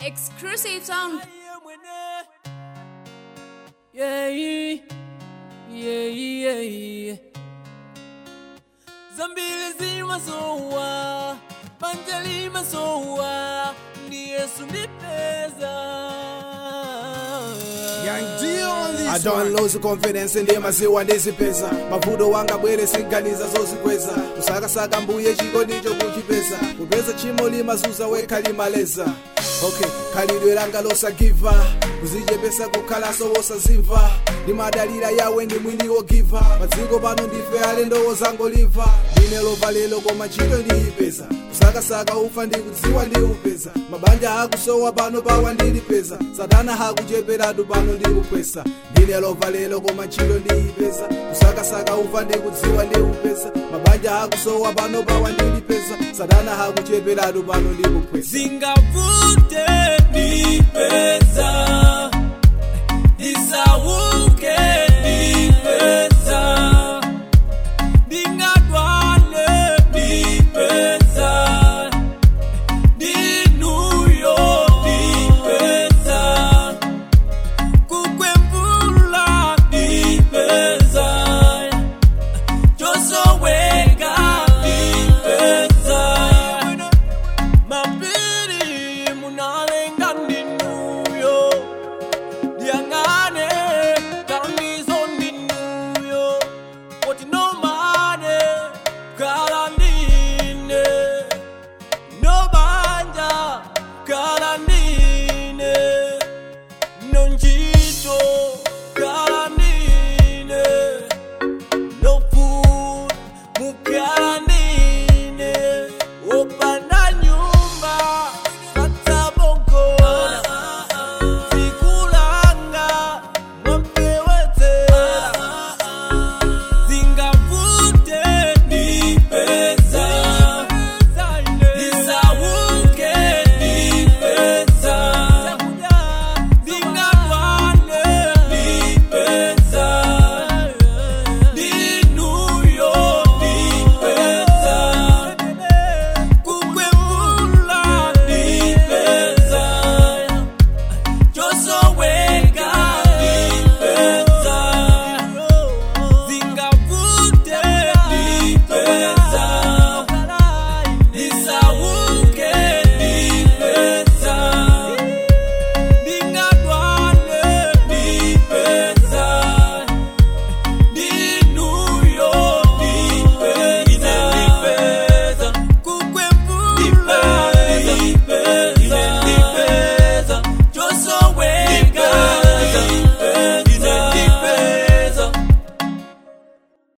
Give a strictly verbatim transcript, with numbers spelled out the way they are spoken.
Exclusive sound. Yeah, yeah, yeah, yeah. Zambili zima sowa, Banjali masowa, ni Yesu nipeza. I don't lose confidence in them, I say one day pesa. Mavudo wanga bwere singaniza zozi kweza. Usaka saka mbuye chiko nicho kuchipesa. Kupeza chimo lima zuza we kalimaleza. Okay, kalidwe langa losa giva. Uzije pesa kukala so wosa ziva. Ni madalila yawe ndi mwini wo giva. Mazingo bano ndife alendo ozango liva. Dinelo valelo koma chito ndi ipesa. Usaka saka ufa ndi kudziwa ndi upesa. Mabanja hakusowa bano bawa ndi pesa. Satana hakujepera du bano ndi upesa. Dinelo valelo koma chito ndi ipesa. Usaka saka ufa ndi kudziwa ndi upesa. Mabanja hakusowa bano bawa ndi pesa. Satana hakujepera du bano ndi upesa. Zingavute ni pesa. Isawuke ni pesa. Dingadwale ni pesa. Dinuyo ni pesa. Kukwembula ni pesa. Josoweka ni pesa. Mapiri munalenga ninuyo. Diangane karnizo ninuyo. Oti no mane kalandine. No banja kalandine.